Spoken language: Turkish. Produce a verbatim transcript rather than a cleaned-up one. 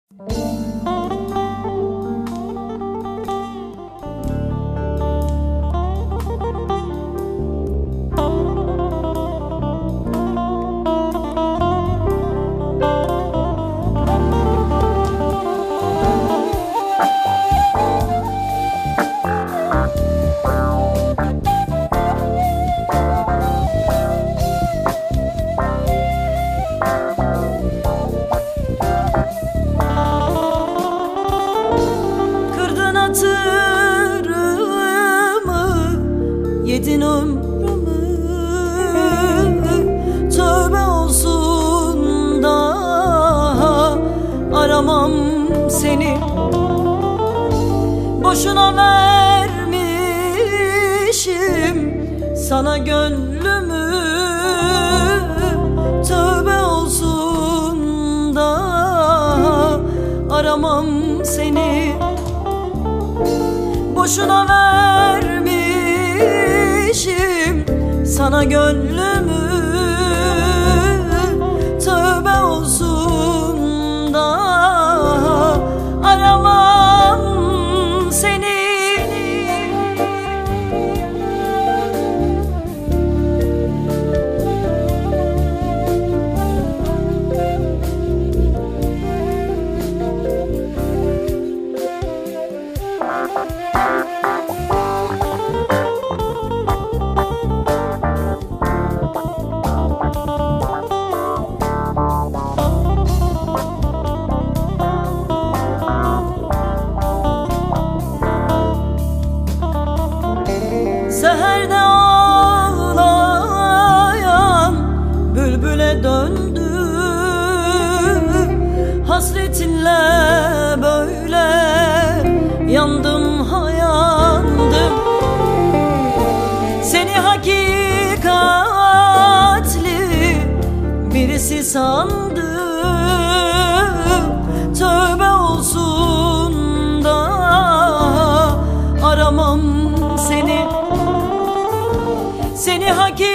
Kırdın hatırımı, yedin ömrümü. Tövbe olsun daha aramam seni. Boşuna vermişim sana gönlümü. Tövbe olsun daha aramam seni. Boşuna vermişim sana gönlümü. Tövbe olsun daha aramam seni. Seherde ağlayan bülbüle döndüm. Hasretinle böyle yandım ha yandım. Seni hakikatli birisi sandım. Tövbe olsun da aramam seni. Seni hak